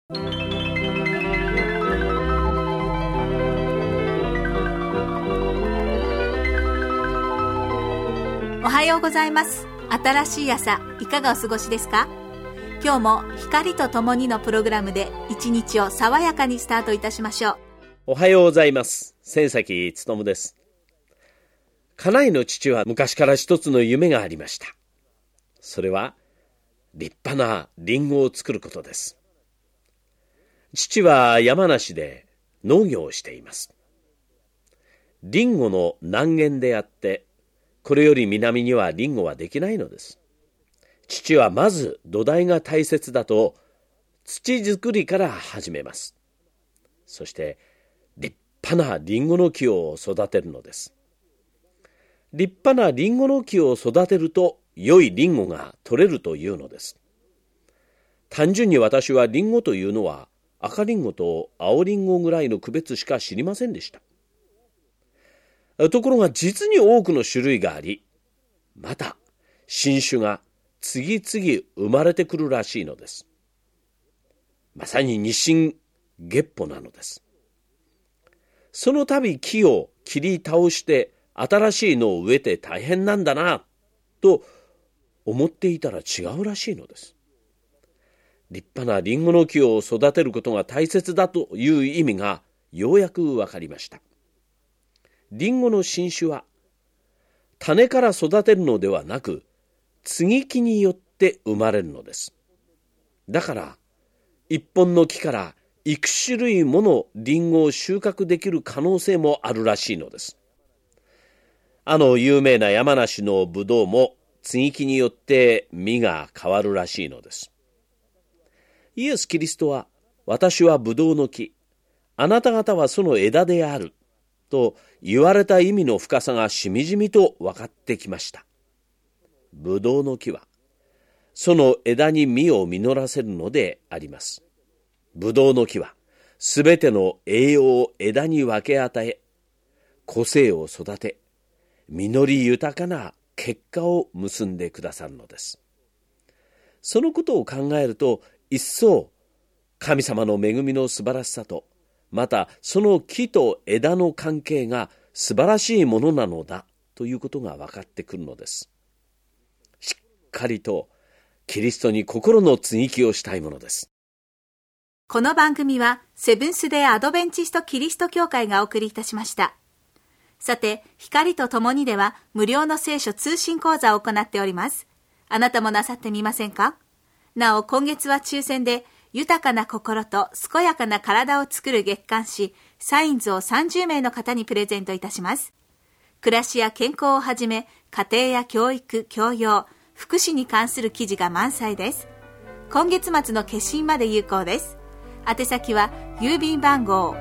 おはようございます。新しい朝、いかがお過ごしですか？今日も光とともにのプログラムで一日を爽やかにスタートいたしましょう。 おはようございます。千崎努です。家内の父は昔から一つの夢がありました。それは立派なリンゴを作ることです。父は山梨で農業をしています。リンゴの南限であって、これより南にはリンゴはできないのです。父はまず土台が大切だと土作りから始めます。そして立派なリンゴの木を育てるのです。立派なリンゴの木を育てると良いリンゴが取れるというのです。単純に私はリンゴというのは赤リンゴと青リンゴぐらいの区別しか知りませんでした。ところが実に多くの種類があり、また新種が次々生まれてくるらしいのです。まさに日進月歩なのです。その度木を切り倒して新しいのを植えて大変なんだなと思っていたら違うらしいのです。立派なリンゴの木を育てることが大切だという意味がようやくわかりました。リンゴの新種は種から育てるのではなく接ぎ木によって生まれるのです。だから一本の木から幾種類ものリンゴを収穫できる可能性もあるらしいのです。有名な山梨のブドウも接ぎ木によって実が変わるらしいのです。イエス・キリストは、私はブドウの木、あなた方はその枝であると言われた意味の深さがしみじみと分かってきました。ブドウの木はその枝に実を実らせるのであります。ブドウの木はすべての栄養を枝に分け与え、個性を育て、実り豊かな結果を結んでくださるのです。そのことを考えると、一層神様の恵みの素晴らしさと、またその木と枝の関係が素晴らしいものなのだということが分かってくるのです。しっかりとキリストに心の接ぎ木をしたいものです。 この番組はセブンス・デー・アドベンチスト・キリスト教会がお送りいたしました。さて、光とともにでは無料の聖書通信講座を行っております。あなたもなさってみませんか？なお、今月は抽選で豊かな心と健やかな体を作る月刊誌サインズを30名の方にプレゼントいたします。暮らしや健康をはじめ、家庭や教育、教養、福祉に関する記事が満載です。今月末の決心まで有効です。宛先は郵便番号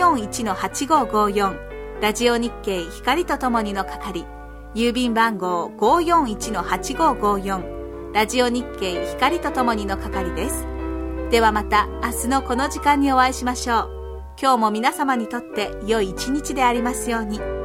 541-8554 ラジオ日経光とともにの係、郵便番号 541-8554 ラジオ日経光とともにの係です。ではまた明日のこの時間にお会いしましょう。今日も皆様にとって良い一日でありますように。